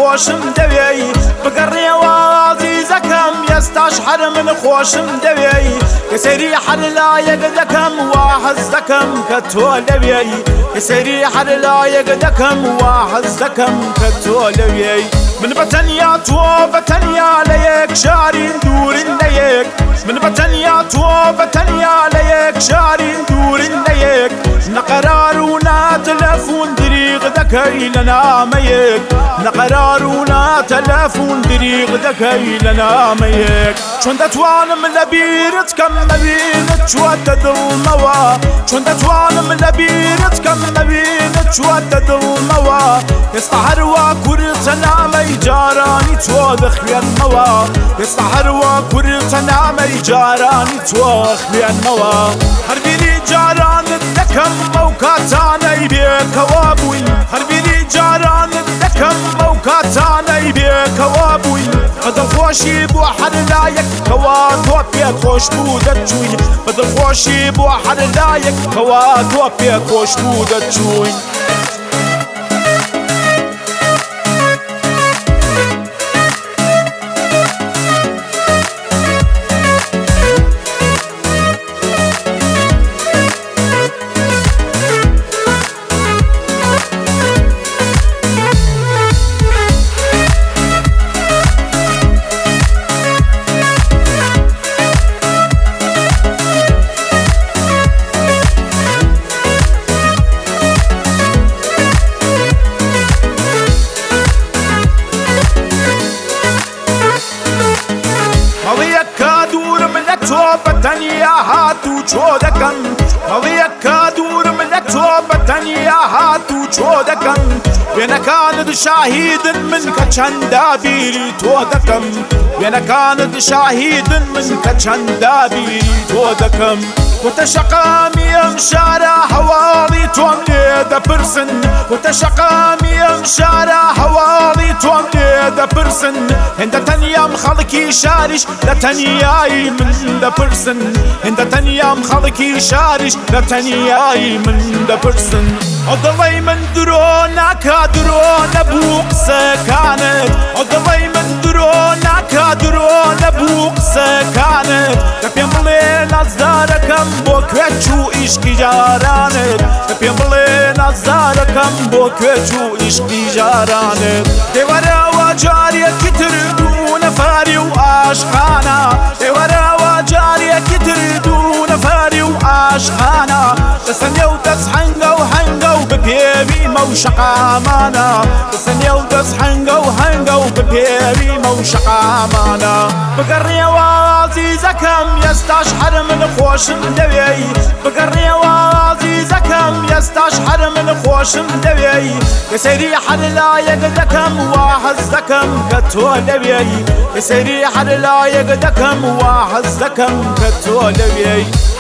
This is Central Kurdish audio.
خوشم دوی بگری وازی زکم یستاش حر من خوشم دوی کسری حر لایق دکم واحز دکم کتو دوی کسری حر لایق دکم واحز دکم کتو دوی من بتنیا تو بتنیا لیک شارین دورین لیک من بتنیا تو بتنیا لیک شارین دورین لیک نقرارونا تلفون دريغ ذكي لنا ميك نقرارونا تلفون دريغ ذكي لنا ميك شون دتوان من لبيرت كم مبينت شوتد الموا شون دتوان من لبيرت كم مبينت شوتد الموا يستحر وكرتنا مي جاراني توضخ الموا يستحر وكرتنا مي جاراني توضخ الموا حربيني جاران الدكم موكاتانا يبيك وابوي حربيني جاران الدكم موكاتانا يبيك وابوي بدل خوشي بو حد لايك كواتو بيك خوش بودت جوي بدل خوشي بو حد لايك كواتو بيك خوش بودت جوي بتنيا هاتو چودكم مويك دور من تو بتنيا هاتو چودكم بين كان شاهد منك چندا بيري تودكم بين كان شاهد منك چندا بيري تودكم وتشقامي امشارا حوالي توملي دا برسن وتشقامي امشارا حوالي توملي دا برسن هند تنيا مخلكي شارش لا تنياي من دا برسن هند تنيا مخلكي شارش لا تنياي من دا برسن أضلي من درونا كدرونا بوق سكانت أضلي من درونا كدرونا بوق سكانت تبين بلي نزاركم بوكوتشو إشكي جارانت تبين بلي نزاركم بوكوتشو إشكي جارانت دورا وجاري كتردون فاري وعاشقانا دورا وجاري كتردون فاري وعاشقانا تسنيو تسحنقو حنقو ببيبي موشق عمانا تسنيو تسحنقو حنقو ببيبي موشق عمانا بقرني وعزيزكم يستشحر من خوشم دوي بقرني وعزيزكم يستشحر من خوشم دوي يسيري حد لا يقدكم وحزكم كتو دوي يسيري حد لا يقدكم وحزكم كتو دوي